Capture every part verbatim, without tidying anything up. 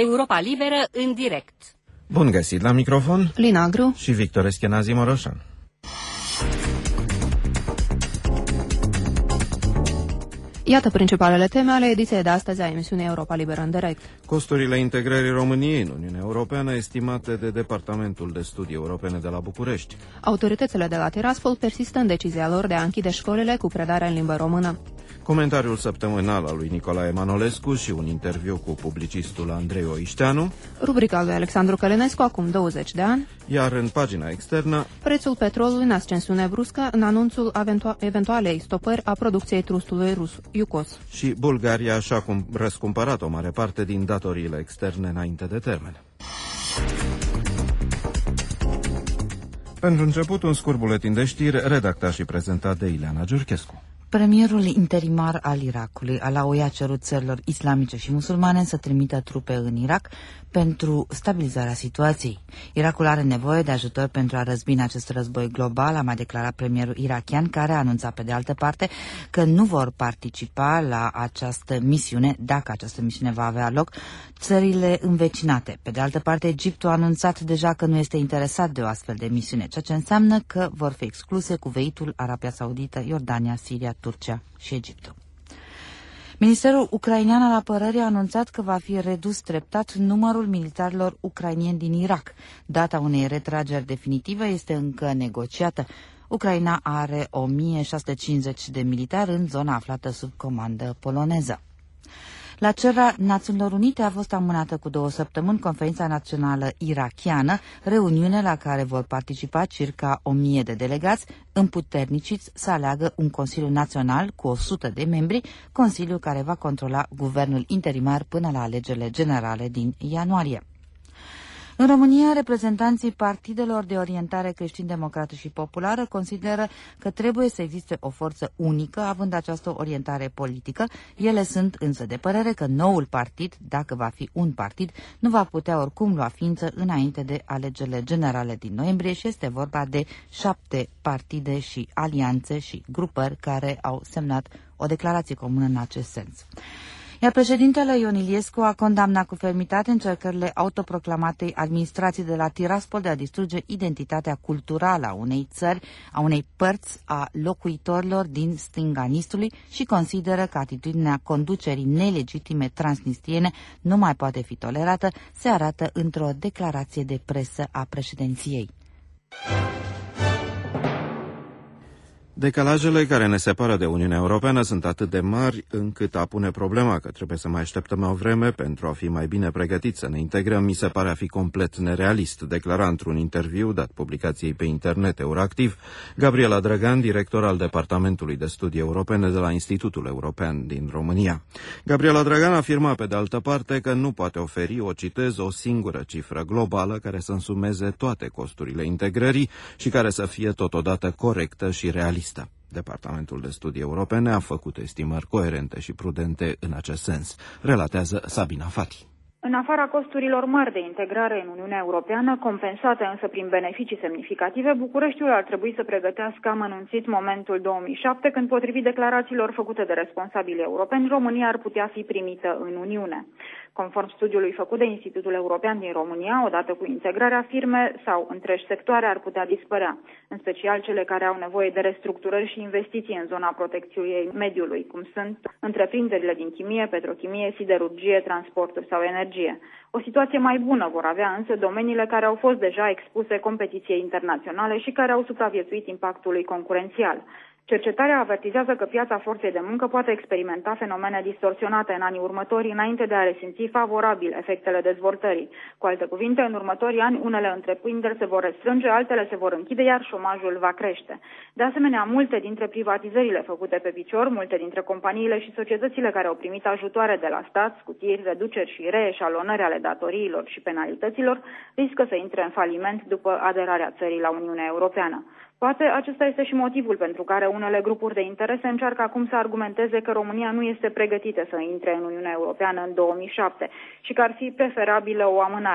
Europa Liberă în direct. Bun găsit la microfon, Lina Agru și Victor Eschenazi Moroșan. Iată principalele teme ale ediției de astăzi a emisiunii Europa Liberă în direct. Costurile integrării României în Uniunea Europeană estimate de Departamentul de Studii Europene de la București. Autoritățile de la Tiraspol persistă în decizia lor de a închide școlile cu predare în limbă română. Comentariul săptămânal al lui Nicolae Manolescu și un interviu cu publicistul Andrei Oișteanu. Rubrica lui Alexandru Călinescu acum douăzeci de ani. Iar în pagina externă, prețul petrolului în ascensiune bruscă în anunțul eventu- eventualei stopări a producției trustului rus Iucos. Și Bulgaria și-a cum răscumpărat o mare parte din datoriile externe înainte de termen. Pentru început, un scurt buletin de știri redactat și prezentat de Ileana Giurchescu. Premierul interimar al Irakului, Alaoui, a cerut țărilor islamice și musulmane să trimită trupe în Irak pentru stabilizarea situației. Irakul are nevoie de ajutor pentru a răzbina acest război global, a mai declarat premierul irakian, care a anunțat pe de altă parte că nu vor participa la această misiune, dacă această misiune va avea loc, țările învecinate. Pe de altă parte, Egiptul a anunțat deja că nu este interesat de o astfel de misiune, ceea ce înseamnă că vor fi excluse Cuveitul, Arabia Saudită, Iordania, Siria, Turcia și Egiptul. Ministerul ucrainean al apărării a anunțat că va fi redus treptat numărul militarilor ucrainieni din Irak. Data unei retrageri definitive este încă negociată. Ucraina are o mie șase sute cincizeci de militari în zona aflată sub comandă poloneză. La cererea Națiunilor Unite a fost amânată cu două săptămâni conferința națională irakiană, reuniune la care vor participa circa o mie de delegați împuterniciți să aleagă un Consiliu Național cu o sută de membri, Consiliu care va controla guvernul interimar până la alegerile generale din ianuarie. În România, reprezentanții partidelor de orientare creștin-democrată și populară consideră că trebuie să existe o forță unică, având această orientare politică. Ele sunt însă de părere că noul partid, dacă va fi un partid, nu va putea oricum lua ființă înainte de alegerile generale din noiembrie și este vorba de șapte partide și alianțe și grupări care au semnat o declarație comună în acest sens. Iar președintele Ion Iliescu a condamnat cu fermitate încercările autoproclamatei administrații de la Tiraspol de a distruge identitatea culturală a unei țări, a unei părți a locuitorilor din stânga Nistrului și consideră că atitudinea conducerii nelegitime transnistriene nu mai poate fi tolerată, se arată într-o declarație de presă a președinției. Decalajele care ne separă de Uniunea Europeană sunt atât de mari încât a pune problema că trebuie să mai așteptăm o vreme pentru a fi mai bine pregătiți să ne integrăm, mi se pare a fi complet nerealist, declara într-un interviu dat publicației pe internet Euractiv Gabriela Drăgan, director al Departamentului de Studii Europene de la Institutul European din România. Gabriela Drăgan afirma pe de altă parte că nu poate oferi, o citez, o singură cifră globală care să însumeze toate costurile integrării și care să fie totodată corectă și realistă. Departamentul de Studii Europene a făcut estimări coerente și prudente în acest sens, relatează Sabina Fati. În afara costurilor mari de integrare în Uniunea Europeană, compensate însă prin beneficii semnificative, Bucureștiul ar trebui să pregătească amănunțit momentul două mii șapte, când, potrivit declarațiilor făcute de responsabili europeni, România ar putea fi primită în Uniune. Conform studiului făcut de Institutul European din România, odată cu integrarea, firme sau întregi sectoare ar putea dispărea, în special cele care au nevoie de restructurări și investiții în zona protecției mediului, cum sunt întreprinderile din chimie, petrochimie, siderurgie, transporturi sau energie. O situație mai bună vor avea însă domeniile care au fost deja expuse competiției internaționale și care au supraviețuit impactului concurențial. Cercetarea avertizează că piața forței de muncă poate experimenta fenomene distorsionate în anii următori, înainte de a resimți favorabil efectele dezvoltării. Cu alte cuvinte, în următorii ani, unele întreprinderi se vor restrânge, altele se vor închide, iar șomajul va crește. De asemenea, multe dintre privatizările făcute pe picior, multe dintre companiile și societățile care au primit ajutoare de la stat, scutiri, reduceri și reeșalonări ale datoriilor și penalităților, riscă să intre în faliment după aderarea țării la Uniunea Europeană. Poate acesta este și motivul pentru care unele grupuri de interese încearcă acum să argumenteze că România nu este pregătită să intre în Uniunea Europeană în două mii șapte și că ar fi preferabilă o amânare.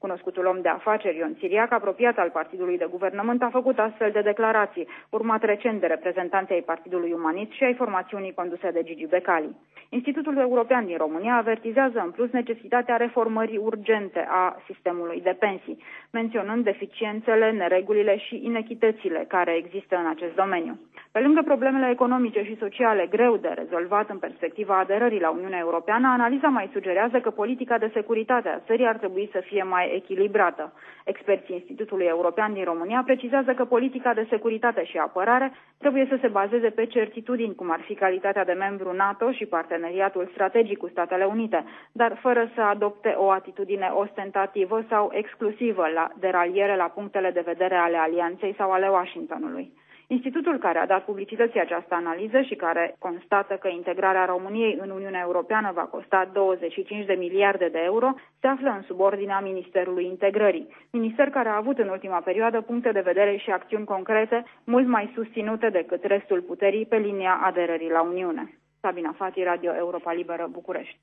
Cunoscutul om de afaceri Ion Țiriac, apropiat al partidului de guvernământ, a făcut astfel de declarații, urmat recent de reprezentanții ai Partidului Umanist și ai formațiunii conduse de Gigi Becali. Institutul European din România avertizează în plus necesitatea reformării urgente a sistemului de pensii, menționând deficiențele, neregulile și inechitățile care există în acest domeniu. Pe lângă problemele economice și sociale greu de rezolvat în perspectiva aderării la Uniunea Europeană, analiza mai sugerează că politica de securitate a țării ar trebui să fie mai echilibrată. Experții Institutului European din România precizează că politica de securitate și apărare trebuie să se bazeze pe certitudini, cum ar fi calitatea de membru NATO și parteneriatul strategic cu Statele Unite, dar fără să adopte o atitudine ostentativă sau exclusivă la deraliere la punctele de vedere ale alianței sau ale Washingtonului. Institutul care a dat publicității această analiză și care constată că integrarea României în Uniunea Europeană va costa douăzeci și cinci de miliarde de euro, se află în subordinea Ministerului Integrării, minister care a avut în ultima perioadă puncte de vedere și acțiuni concrete mult mai susținute decât restul puterii pe linia aderării la Uniune. Sabina Fati, Radio Europa Liberă, București.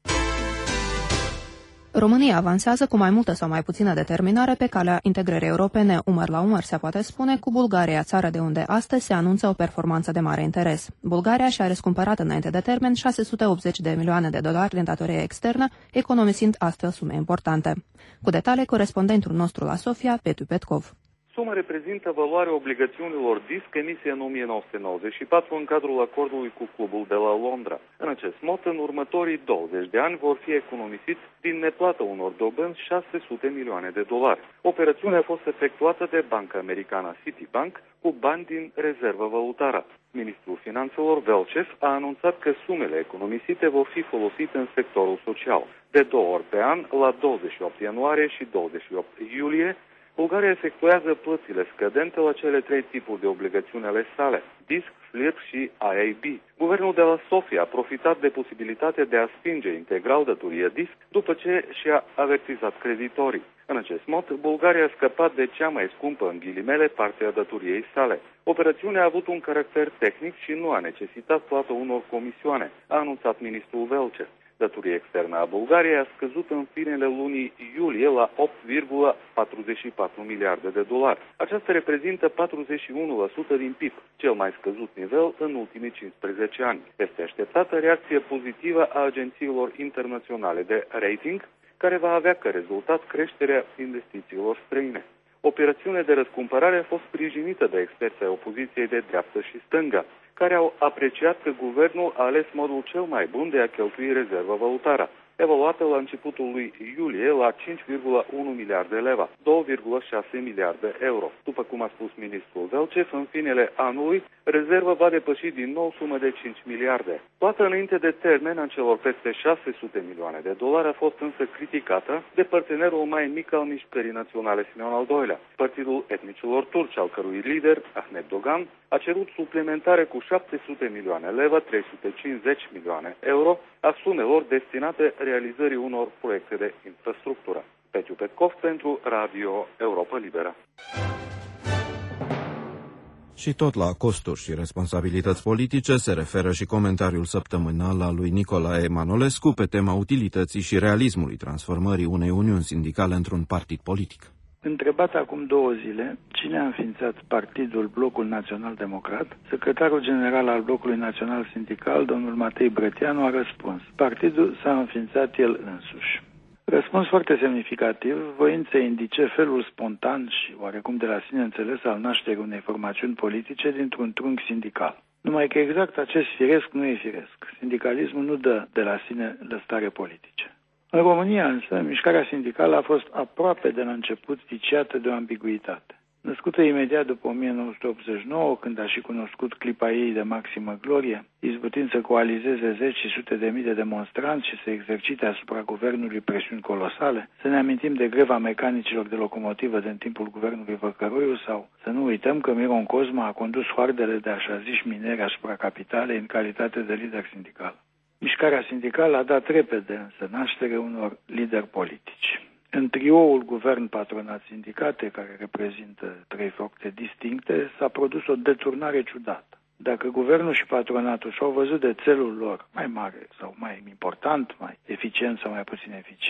România avansează cu mai multă sau mai puțină determinare pe calea integrării europene, umăr la umăr se poate spune, cu Bulgaria, țară de unde astăzi se anunță o performanță de mare interes. Bulgaria și-a răscumpărat înainte de termen șase sute optzeci de milioane de dolari din datorie externă, economisind astfel sume importante. Cu detalii, corespondentul nostru la Sofia, Petu Petkov. Suma reprezintă valoarea obligațiunilor DISC emise în o mie nouă sute nouăzeci și patru în cadrul acordului cu clubul de la Londra. În acest mod, în următorii douăzeci de ani vor fi economisiți din neplată unor dobânzi șase sute milioane de dolari. Operațiunea a fost efectuată de banca americană Citibank cu bani din rezervă valutară. Ministrul Finanțelor Velcev a anunțat că sumele economisite vor fi folosite în sectorul social. De două ori pe an, la douăzeci și opt ianuarie și douăzeci și opt iulie, Bulgaria efectuează plățile scădente la cele trei tipuri de obligațiuni ale sale, DISC, SLIRP și I A B. Guvernul de la Sofia a profitat de posibilitatea de a stinge integral datoria DISC după ce și-a avertizat creditorii. În acest mod, Bulgaria a scăpat de cea mai scumpă, în ghilimele, parte a datoriei sale. Operațiunea a avut un caracter tehnic și nu a necesitat plata unor comisioane, a anunțat ministrul Velcev. Datoria externă a Bulgariei a scăzut în finele lunii iulie la opt virgulă patruzeci și patru miliarde de dolari. Aceasta reprezintă patruzeci și unu la sută din P I B, cel mai scăzut nivel în ultimii cincisprezece ani. Este așteptată reacție pozitivă a agențiilor internaționale de rating, care va avea ca rezultat creșterea investițiilor străine. Operațiunea de răscumpărare a fost sprijinită de experți ai opoziției de dreaptă și stângă, care au apreciat că guvernul a ales modul cel mai bun de a cheltui rezerva valutară, evaluată la începutul lui iulie la cinci virgulă unu miliarde leva, două virgulă șase miliarde euro. După cum a spus ministrul Velcev, în finele anului, rezerva va depăși din nou sumă de cinci miliarde. Plata înainte de termen a celor peste șase sute milioane de dolari a fost însă criticată de partenerul mai mic al mișcării naționale Simeon al doilea, Partidul Etnicilor Turci, al cărui lider, Ahmed Dogan, a cerut suplimentare cu șapte sute milioane leva, trei sute cincizeci milioane euro, a sumelor destinate realizării unor proiecte de infrastructură. Petiu Petkov pentru Radio Europa Liberă. Și tot la costuri și responsabilități politice se referă și comentariul săptămânal al lui Nicolae Manolescu pe tema utilității și realismului transformării unei uniuni sindicale într-un partid politic. Întrebat acum două zile cine a înființat partidul Blocul Național Democrat, secretarul general al Blocului Național Sindical, domnul Matei Brătianu, a răspuns: partidul s-a înființat el însuși. Răspuns foarte semnificativ, voind să indice felul spontan și oarecum de la sine înțeles al nașterii unei formațiuni politice dintr-un trunchi sindical. Numai că exact acest firesc nu e firesc. Sindicalismul nu dă de la sine lăstare politice. În România însă, mișcarea sindicală a fost aproape de la început viciată de o ambiguitate. Născută imediat după o mie nouă sute optzeci și nouă, când a și cunoscut clipa ei de maximă glorie, izbutind să coalizeze zeci și sute de mii de demonstranți și să exercite asupra guvernului presiuni colosale, să ne amintim de greva mecanicilor de locomotivă din timpul guvernului Văcăroiu sau să nu uităm că Miron Cosma a condus hoardele de așa ziși mineri asupra capitalei în calitate de lider sindical. Mișcarea sindicală a dat repede însă naștere unor lideri politici. În trioul guvern-patronat-sindicate, care reprezintă trei fapte distincte, s-a produs o deturnare ciudată. Dacă guvernul și patronatul și-au văzut de țelul lor mai mare sau mai important, mai eficient sau mai puțin eficient,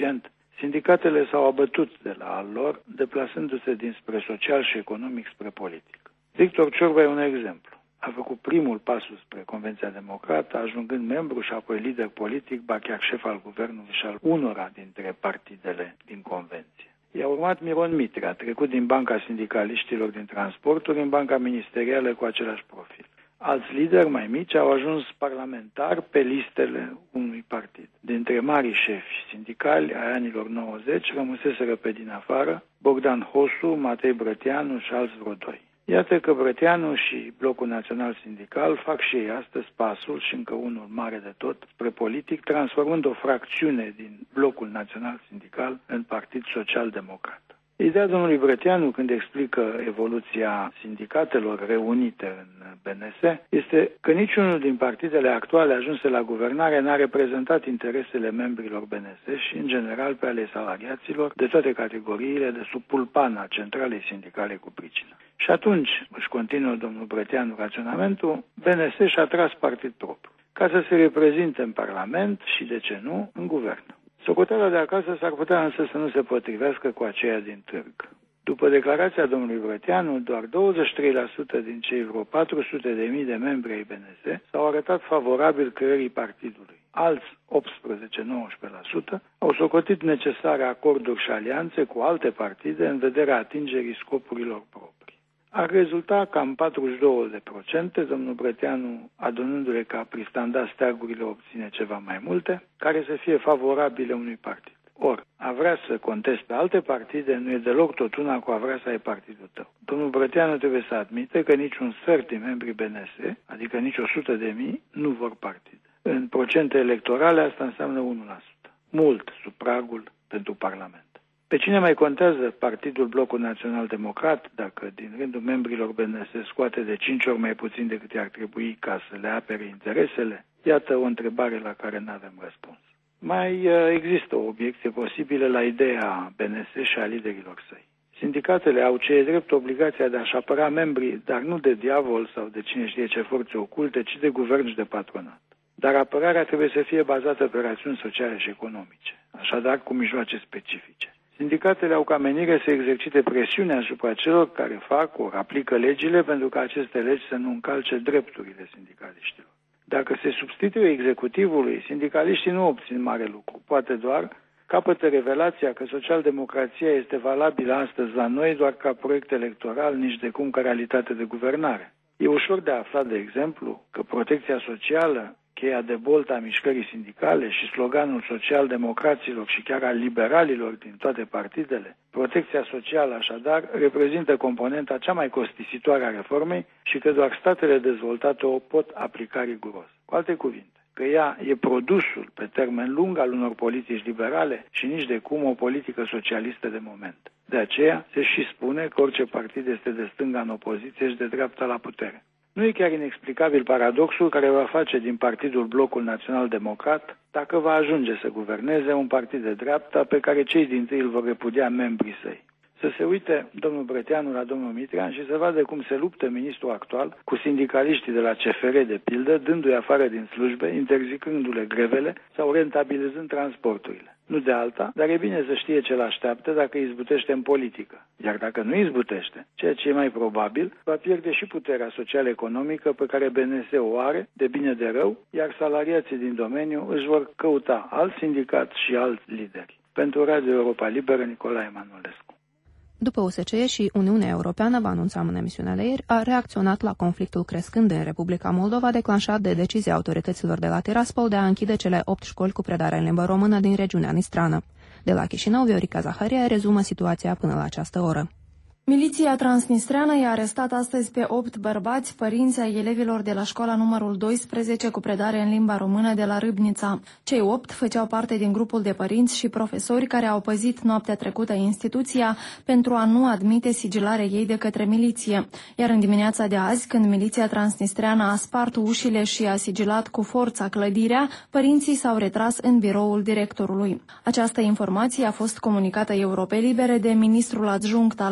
Sindicatele s-au abătut de la al lor, deplasându-se dinspre social și economic spre politic. Victor Ciorba e un exemplu. A făcut primul pas spre Convenția Democrată, ajungând membru și apoi lider politic, ba chiar șef al guvernului și al unora dintre partidele din Convenție. I-a urmat Miron Mitre, a trecut din Banca Sindicaliștilor din Transporturi în Banca Ministerială cu același profil. Alți lideri mai mici au ajuns parlamentari pe listele unui partid. Dintre marii șefi sindicali ai anilor nouăzeci rămuseseră pe din afară Bogdan Hosu, Matei Brătianu și alți vreo doi. Iată că Brătianu și Blocul Național Sindical fac și ei astăzi pasul, și încă unul mare de tot, spre politic, transformând o fracțiune din Blocul Național Sindical în Partid Social-Democrat. Ideea domnului Brătianu, când explică evoluția sindicatelor reunite în B N S, este că niciunul din partidele actuale ajunse la guvernare n-a reprezentat interesele membrilor B N S și, în general, pe ale salariaților de toate categoriile de sub pulpana centralei sindicale cu pricină. Și atunci, își continuă domnul Brătianu raționamentul, B N S și-a tras partid propriu, ca să se reprezinte în Parlament și, de ce nu, în guvern. Socoteala de acasă s-ar putea însă să nu se potrivească cu aceea din târg. După declarația domnului Brătianu, doar douăzeci și trei la sută din cei vreo patru sute de mii de membri ai B N S s-au arătat favorabil creării partidului. Alți optsprezece la nouăsprezece la sută au socotit necesare acorduri și alianțe cu alte partide în vederea atingerii scopurilor proprii. Ar rezulta cam patruzeci și două la sută, domnul Brătianu adunându-le că a pristanda steagurile obține ceva mai multe, care să fie favorabile unui partid. Or, a vrea să conteste pe alte partide nu e deloc tot una cu a vrea să ai partidul tău. Domnul Brătianu trebuie să admite că niciun sfert din membrii B N S, adică nici o sută de mii, nu vor partid. În procente electorale asta înseamnă unu la sută, mult sub pragul pentru Parlament. Pe cine mai contează Partidul Blocul Național Democrat dacă din rândul membrilor B N S scoate de cinci ori mai puțin decât i-ar trebui ca să le apere interesele? Iată o întrebare la care nu avem răspuns. Mai există o obiecție posibilă la ideea B N S și a liderilor săi. Sindicatele au ce e drept obligația de a-și apăra membrii, dar nu de diavol sau de cine știe ce forțe oculte, ci de guvern și de patronat. Dar apărarea trebuie să fie bazată pe rațiuni sociale și economice, așadar cu mijloace specifice. Sindicatele au ca menire să exercite presiune asupra celor care fac ori aplică legile pentru ca aceste legi să nu încalce drepturile sindicaliștilor. Dacă se substituie executivului, sindicaliștii nu obțin mare lucru, poate doar capătă revelația că socialdemocrația este valabilă astăzi la noi doar ca proiect electoral, nici de cum ca realitate de guvernare. E ușor de aflat, de exemplu, că protecția socială, cheia de boltă a mișcării sindicale și sloganul social-democraților și chiar al liberalilor din toate partidele, protecția socială așadar reprezintă componenta cea mai costisitoare a reformei și că doar statele dezvoltate o pot aplica riguros. Cu alte cuvinte, că ea e produsul pe termen lung al unor politici liberale și nici de cum o politică socialistă de moment. De aceea se și spune că orice partid este de stânga în opoziție și de dreapta la putere. Nu e chiar inexplicabil paradoxul care va face din Partidul Blocul Național Democrat, dacă va ajunge să guverneze, un partid de dreapta pe care cei dintâi îl vor repudia membrii săi. Să se uite domnul Brătianu la domnul Mitrean și să vadă cum se luptă ministrul actual cu sindicaliștii de la C F R, de pildă, dându-i afară din slujbe, interzicându-le grevele sau rentabilizând transporturile. Nu de alta, dar e bine să știe ce l-așteaptă dacă izbutește în politică. Iar dacă nu izbutește, ceea ce e mai probabil, va pierde și puterea social-economică pe care B N S o are, de bine de rău, iar salariații din domeniu își vor căuta alt sindicat și alți lideri. Pentru Radio Europa Liberă, Nicolae Emanuelescu. După O S C E și Uniunea Europeană, vă anunțam în emisiunea de ieri, a reacționat la conflictul crescând în Republica Moldova, declanșat de decizia autorităților de la Tiraspol de a închide cele opt școli cu predare în limba română din regiunea Nistrană. De la Chișinău, Viorica Zaharia rezumă situația până la această oră. Miliția transnistreană i-a arestat astăzi pe opt bărbați, părinți ai elevilor de la școala numărul doisprezece cu predare în limba română de la Râbnița. Cei opt făceau parte din grupul de părinți și profesori care au păzit noaptea trecută instituția pentru a nu admite sigilarea ei de către miliție. Iar în dimineața de azi, când miliția transnistreană a spart ușile și a sigilat cu forța clădirea, părinții s-au retras în biroul directorului. Această informație a fost comunicată Europei Libere de ministrul adjunct al reintegrării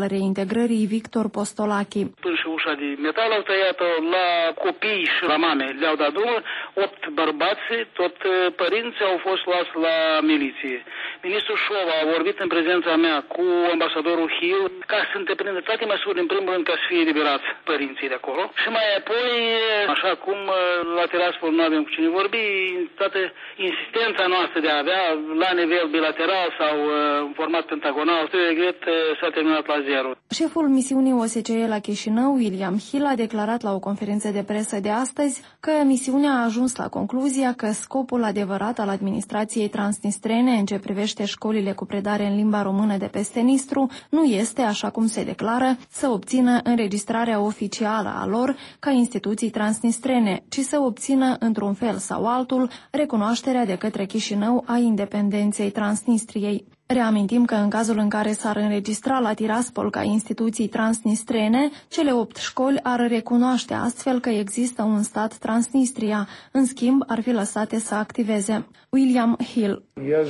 integrării Victor Postolachi. Până și ușa de metal au tăiat-o la copii și la mame. Le-au dat drumul, opt bărbați, tot părinții au fost luați la miliție. Ministrul Șova a vorbit în prezența mea cu ambasadorul Hill ca să întreprindă toate măsurile, în primul rând, ca să fie eliberați părinții de acolo. Și mai apoi, așa cum la Tiraspol nu avem cu cine vorbi, toată insistența noastră de a avea la nivel bilateral sau în format pentagonal, de regret, s-a terminat la zero. Șeful misiunii O S C E la Chișinău, William Hill, a declarat la o conferință de presă de astăzi că misiunea a ajuns la concluzia că scopul adevărat al administrației transnistrene în ce privește școlile cu predare în limba română de peste Nistru nu este, așa cum se declară, să obțină înregistrarea oficială a lor ca instituții transnistrene, ci să obțină, într-un fel sau altul, recunoașterea de către Chișinău a independenței Transnistriei. Reamintim că în cazul în care s-ar înregistra la Tiraspol ca instituții transnistrene, cele opt școli ar recunoaște astfel că există un stat Transnistria. În schimb, ar fi lăsate să activeze. William Hill.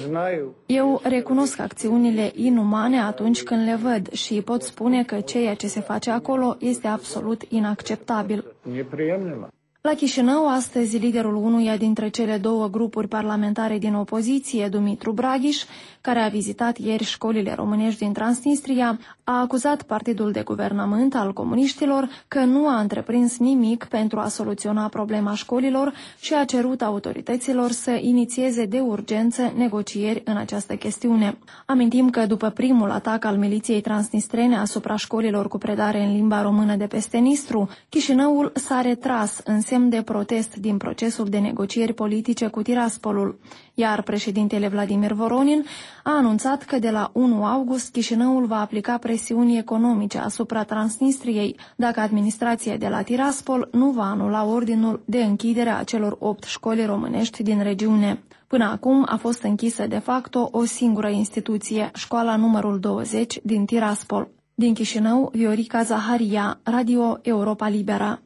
Eu recunosc acțiunile inumane atunci când le văd și pot spune că ceea ce se face acolo este absolut inacceptabil. La Chișinău, astăzi, liderul unuia dintre cele două grupuri parlamentare din opoziție, Dumitru Braghiș, care a vizitat ieri școlile românești din Transnistria, a acuzat partidul de guvernământ al comuniștilor că nu a întreprins nimic pentru a soluționa problema școlilor și a cerut autorităților să inițieze de urgență negocieri în această chestiune. Amintim că după primul atac al miliției transnistrene asupra școlilor cu predare în limba română de peste Nistru, Chișinăul s-a retras în semn de protest din procesul de negocieri politice cu Tiraspolul, iar președintele Vladimir Voronin a anunțat că de la unu august Chișinăul va aplica presiuni economice asupra Transnistriei dacă administrația de la Tiraspol nu va anula ordinul de închidere a celor opt școli românești din regiune. Până acum a fost închisă de facto o singură instituție, școala numărul douăzeci din Tiraspol. Din Chișinău, Viorica Zaharia, Radio Europa Liberă.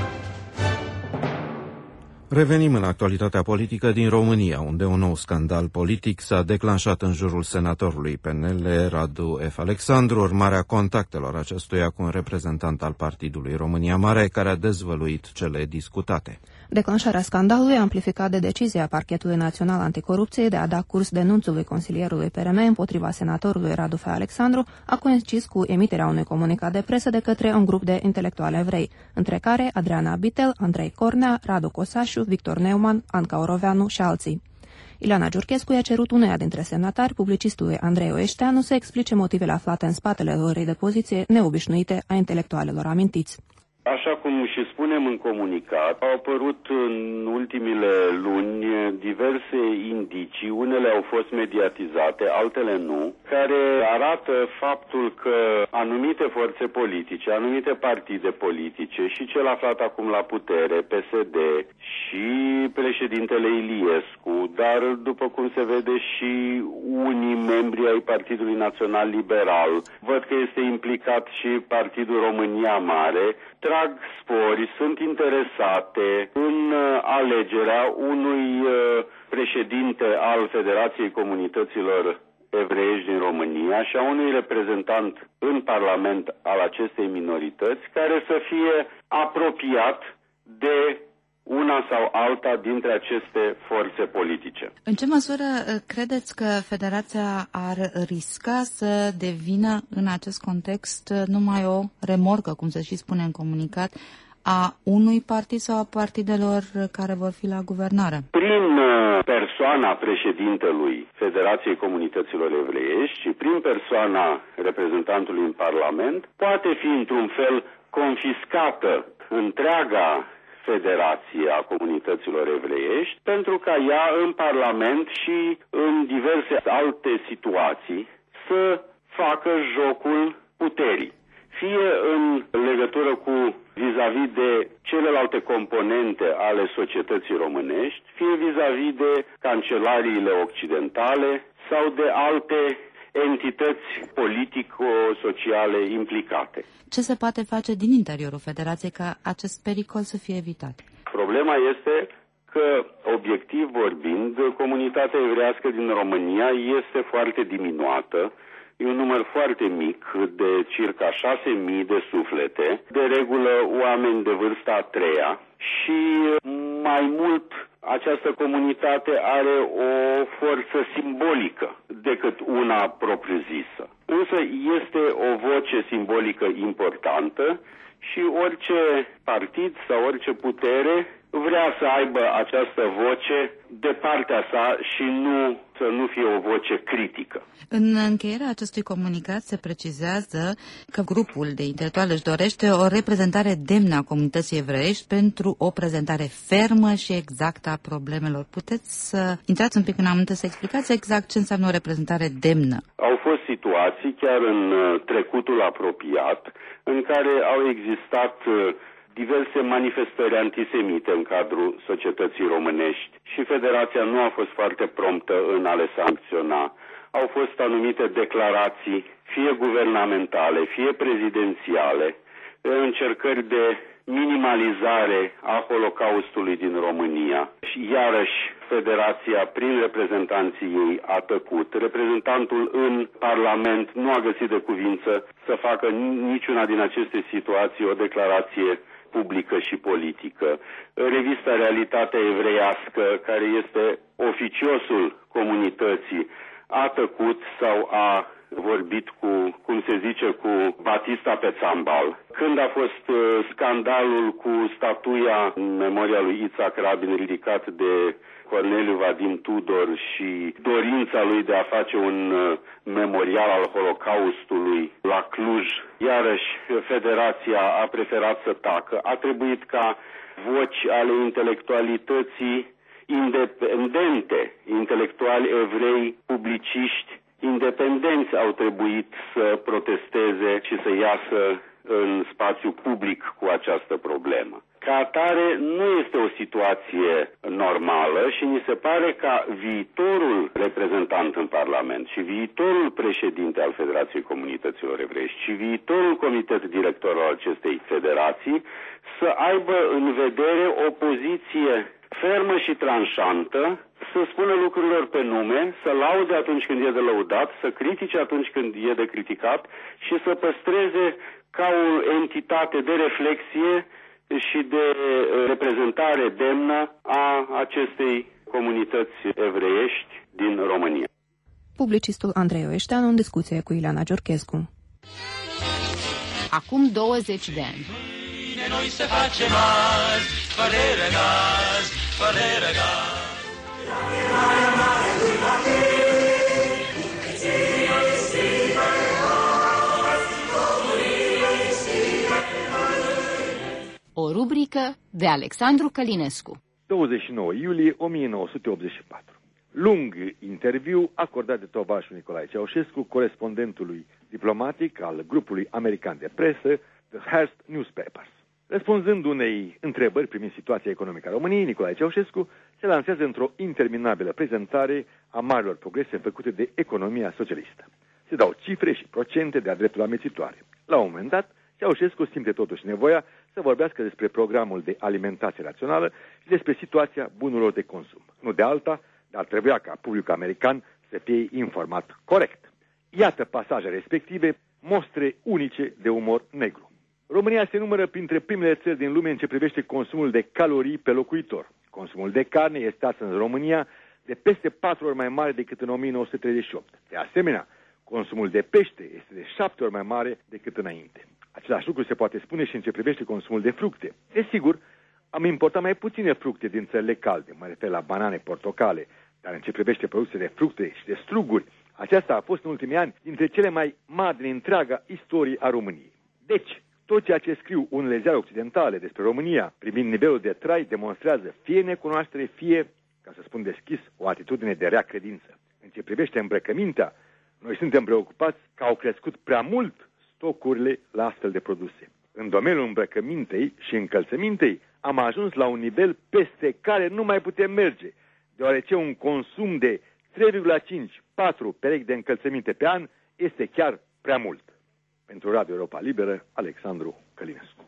Revenim în actualitatea politică din România, unde un nou scandal politic s-a declanșat în jurul senatorului P N L, Radu F. Alexandru, urmarea contactelor acestuia cu un reprezentant al Partidului România Mare, care a dezvăluit cele discutate. Declanșarea scandalului, amplificat de decizia Parchetului Național Anticorupție de a da curs denunțului consilierului P R M împotriva senatorului Radu F. Alexandru, a coincis cu emiterea unui comunicat de presă de către un grup de intelectuali evrei, între care Adriana Bitel, Andrei Cornea, Radu Cosașu, Victor Neumann, Anca Oroveanu și alții. Ileana Giurchescu i-a cerut uneia dintre semnatari, publicistului Andrei Oeșteanu, să explice motivele aflate în spatele luării de poziție neobișnuite a intelectualelor amintiți. Așa cum și spunem în comunicat, au apărut în ultimile luni diverse indicii, unele au fost mediatizate, altele nu, care arată faptul că anumite forțe politice, anumite partide politice și cel aflat acum la putere, P S D și președintele Iliescu, dar după cum se vede și unii membri ai Partidului Național Liberal, văd că este implicat și Partidul România Mare, trag spori, sunt interesate în alegerea unui președinte al Federației Comunităților Evreiești din România și a unui reprezentant în Parlament al acestei minorități care să fie apropiat de una sau alta dintre aceste forțe politice. În ce măsură credeți că Federația ar risca să devină în acest context numai o remorcă, cum se și spune în comunicat, a unui partid sau a partidelor care vor fi la guvernare? Prin persoana președintelui Federației Comunităților Evreiești și prin persoana reprezentantului în Parlament poate fi într-un fel confiscată întreaga Federație a Comunităților Evreiești, pentru ca ea în Parlament și în diverse alte situații să facă jocul puterii. Fie în legătură cu vis-a-vis de celelalte componente ale societății românești, fie vis-a-vis de cancelariile occidentale sau de alte entități politico-sociale implicate. Ce se poate face din interiorul Federației ca acest pericol să fie evitat? Problema este că, obiectiv vorbind, comunitatea evrească din România este foarte diminuată. E un număr foarte mic, de circa șase mii de suflete, de regulă oameni de vârsta a treia și mai mult această comunitate are o forță simbolică decât una propriu-zisă. Însă este o voce simbolică importantă și orice partid sau orice putere vrea să aibă această voce de partea sa și nu să nu fie o voce critică. În încheierea acestui comunicat se precizează că grupul de intelectuali își dorește o reprezentare demnă a comunității evreiești pentru o prezentare fermă și exactă a problemelor. Puteți să intrați un pic în amănunte să explicați exact ce înseamnă o reprezentare demnă? Au fost situații chiar în trecutul apropiat în care au existat diverse manifestări antisemite în cadrul societății românești și Federația nu a fost foarte promptă în a le sancționa. Au fost anumite declarații, fie guvernamentale, fie prezidențiale, încercări de minimalizare a Holocaustului din România. Și iarăși Federația, prin reprezentanții ei, a tăcut. Reprezentantul în Parlament nu a găsit de cuvință să facă niciuna din aceste situații o declarație publică și politică. Revista Realitatea Evreiască, care este oficiosul comunității, a tăcut sau a vorbit cu, cum se zice, cu Batista pe țambal. Când a fost uh, scandalul cu statuia în memoria lui Itzhak Rabin ridicat de Corneliu Vadim Tudor și dorința lui de a face un uh, memorial al Holocaustului la Cluj, iarăși Federația a preferat să tacă. A trebuit ca voci ale intelectualității independente, intelectuali evrei, publiciști, independenți au trebuit să protesteze și să iasă în spațiu public cu această problemă. Ca atare, nu este o situație normală și mi se pare ca viitorul reprezentant în Parlament și viitorul președinte al Federației Comunităților Evreiești și viitorul comitet director al acestei federații să aibă în vedere o poziție fermă și tranșantă, să spună lucrurilor pe nume, să laude atunci când e de lăudat, să critique atunci când e de criticat și să păstreze ca o entitate de reflexie și de reprezentare demnă a acestei comunități evreiești din România. Publicistul Andrei Oeșteanu în discuție cu Ileana Giurchescu. Acum douăzeci de ani. Noi se facem azi, fără răgaz, fără răgaz. O rubrică de Alexandru Călinescu. douăzeci și nouă iulie o mie nouă sute optzeci și patru. Lung interviu acordat de tovarășul Nicolae Ceaușescu, corespondentului diplomatic al grupului american de presă, The Hearst Newspapers. Răspunzând unei întrebări privind situația economică a României, Nicolae Ceaușescu se lansează într-o interminabilă prezentare a marilor progrese făcute de economia socialistă. Se dau cifre și procente de-a dreptul amețitoare. La un moment dat, Ceaușescu simte totuși nevoia să vorbească despre programul de alimentație rațională și despre situația bunurilor de consum. Nu de alta, dar trebuia ca publicul american să fie informat corect. Iată pasaje respective, mostre unice de umor negru. România se numără printre primele țări din lume în ce privește consumul de calorii pe locuitor. Consumul de carne este astăzi în România de peste patru ori mai mare decât în o mie nouă sute treizeci și opt. De asemenea, consumul de pește este de șapte ori mai mare decât înainte. Același lucru se poate spune și în ce privește consumul de fructe. Desigur, am importat mai puține fructe din țările calde, mă refer la banane, portocale, dar în ce privește produse de fructe și de struguri, aceasta a fost în ultimii ani dintre cele mai mari din întreaga istorie a României. Deci, tot ceea ce scriu unele ziare occidentale despre România, privind nivelul de trai, demonstrează fie necunoaștere, fie, ca să spun deschis, o atitudine de rea credință. În ce privește îmbrăcămintea, noi suntem preocupați că au crescut prea mult stocurile la astfel de produse. În domeniul îmbrăcămintei și încălțămintei am ajuns la un nivel peste care nu mai putem merge, deoarece un consum de trei virgulă cinci patru perechi de încălțăminte pe an este chiar prea mult. Pentru Radio Europa Liberă, Alexandru Călinescu.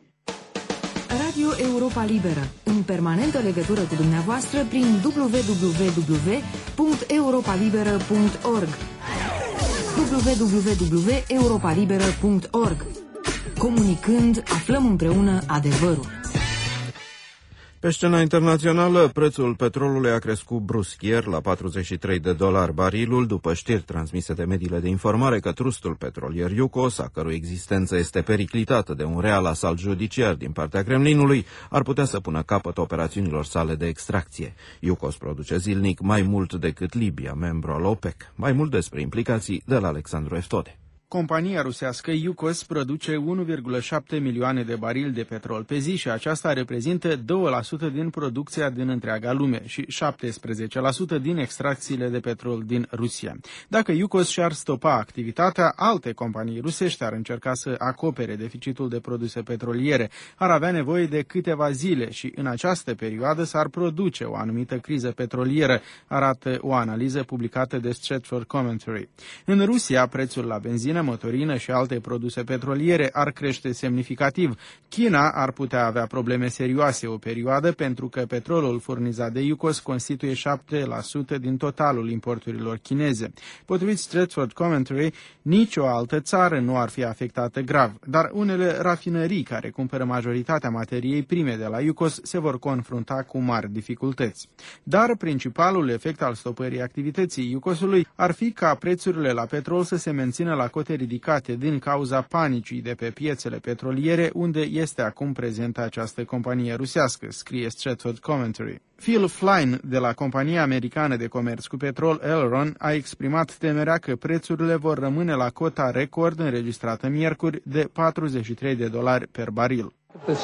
Radio Europa Liberă, în permanentă legătură cu dumneavoastră prin w w w punct europa liberă punct org. w w w punct europa liberă punct org. Comunicând, aflăm împreună adevărul. Pe scena internațională, prețul petrolului a crescut brusc ieri la patruzeci și trei de dolari barilul, după știri transmise de mediile de informare că trustul petrolier Yukos, a cărui existență este periclitată de un real asalt judiciar din partea Kremlinului, ar putea să pună capăt operațiunilor sale de extracție. Yukos produce zilnic mai mult decât Libia, membru al OPEC. Mai mult despre implicații de la Alexandru Eftode. Compania rusească Yukos produce unu virgulă șapte milioane de barili de petrol pe zi și aceasta reprezintă doi la sută din producția din întreaga lume și șaptesprezece la sută din extracțiile de petrol din Rusia. Dacă Yukos și-ar stopa activitatea, alte companii rusești ar încerca să acopere deficitul de produse petroliere, ar avea nevoie de câteva zile și în această perioadă s-ar produce o anumită criză petrolieră, arată o analiză publicată de Stratford Commentary. În Rusia, prețul la benzină, motorină și alte produse petroliere ar crește semnificativ. China ar putea avea probleme serioase o perioadă pentru că petrolul furnizat de Yukos constituie șapte la sută din totalul importurilor chineze. Potrivit Stratford Commentary, nicio altă țară nu ar fi afectată grav, dar unele rafinării care cumpără majoritatea materiei prime de la Yukos se vor confrunta cu mari dificultăți. Dar principalul efect al stopării activității Yukosului ar fi ca prețurile la petrol să se mențină la cote ridicate din cauza panicii de pe piețele petroliere, unde este acum prezentă această companie rusească, scrie Stratford Commentary. Phil Flynn, de la compania americană de comerț cu petrol Elron, a exprimat temerea că prețurile vor rămâne la cota record înregistrată miercuri de patruzeci și trei de dolari per baril.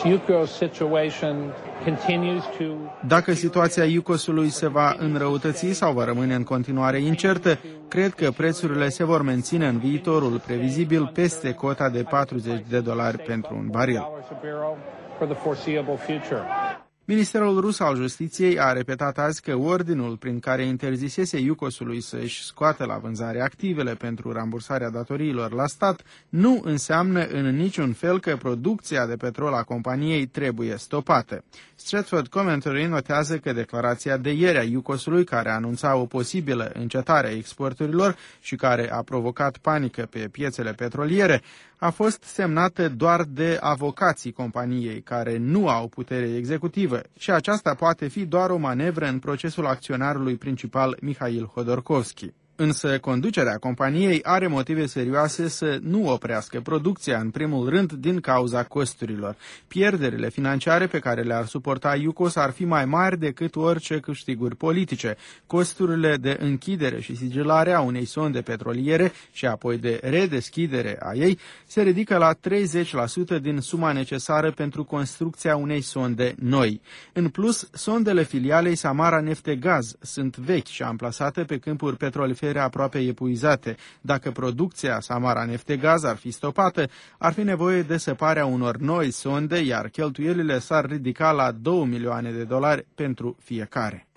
Dacă situația Yukosului se va înrăutăți sau va rămâne în continuare incertă, cred că prețurile se vor menține în viitorul previzibil peste cota de patruzeci de dolari pentru un baril. Ministerul rus al Justiției a repetat azi că ordinul prin care interzisese Yukosului să își scoată la vânzare activele pentru rambursarea datoriilor la stat nu înseamnă în niciun fel că producția de petrol a companiei trebuie stopată. Stratford Commentary notează că declarația de ieri a Yukosului, care anunța o posibilă încetare a exporturilor și care a provocat panică pe piețele petroliere, a fost semnată doar de avocații companiei, care nu au putere executivă, și aceasta poate fi doar o manevră în procesul acționarului principal Mihail Hodorkovski. Însă conducerea companiei are motive serioase să nu oprească producția, în primul rând din cauza costurilor. Pierderile financiare pe care le-ar suporta Yukos ar fi mai mari decât orice câștiguri politice. Costurile de închidere și sigilare a unei sonde petroliere și apoi de redeschidere a ei se ridică la treizeci la sută din suma necesară pentru construcția unei sonde noi. În plus, sondele filialei Samara Neftegaz sunt vechi și amplasate pe câmpuri petrolifere aproape epuizate. Dacă producția Samara Neftegaz ar fi stopată, ar fi nevoie de săparea unor noi sonde, iar cheltuielile s-ar ridica la două milioane de dolari pentru fiecare.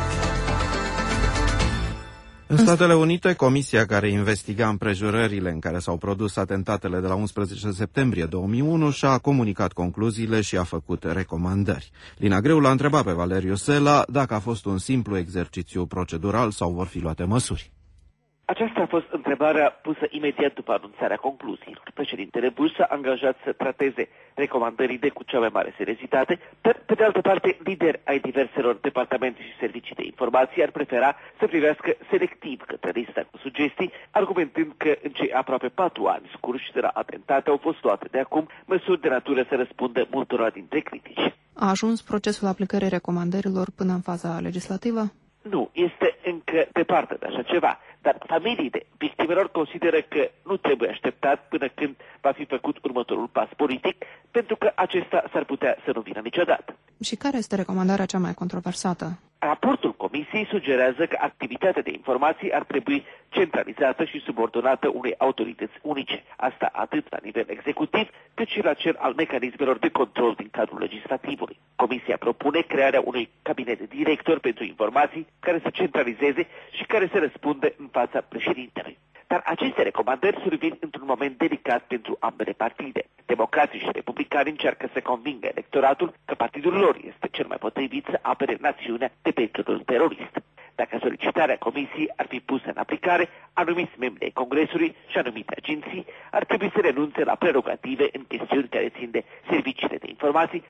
În Statele Unite, comisia care investiga împrejurările în care s-au produs atentatele de la unsprezece septembrie două mii unu și-a comunicat concluziile și a făcut recomandări. Lina Greu l-a întrebat pe Valeriu Sela dacă a fost un simplu exercițiu procedural sau vor fi luate măsuri. Aceasta a fost întrebarea pusă imediat după anunțarea concluziilor. Președintele Bush s-a angajat să trateze recomandările cu cea mai mare seriozitate, dar, pe de altă parte, lideri ai diverselor departamente și servicii de informații ar prefera să privească selectiv către lista cu sugestii, argumentând că în cei aproape patru ani scurși de la atentate au fost luate de acum măsuri de natură să răspundă multora dintre critici. A ajuns procesul aplicării recomandărilor până în faza legislativă? Nu, este încă departe de așa ceva, dar familiile victimelor consideră că nu trebuie așteptat până când va fi făcut următorul pas politic, pentru că acesta s-ar putea să nu vină niciodată. Și care este recomandarea cea mai controversată? Raportul Comisiei sugerează că activitatea de informații ar trebui centralizată și subordonată unei autorități unice, asta atât la nivel executiv, cât și la cel al mecanismelor de control din cadrul legislativului. Comisia propune crearea unui cabinet de director pentru informații care să centralizeze și care să răspundă în fața președintelui. Dar aceste recomandări survin într-un moment delicat pentru ambele partide. Democrații și republicani încearcă să convingă electoratul că partidul lor este cel mai potrivit să apere națiunea de pericolul terorist. Dacă solicitarea comisiei ar fi pusă în aplicare, anumiți membri ai Congresului și anumite agenții ar trebui să renunțe la prerogative în chestiuni care țin de serviciile de informații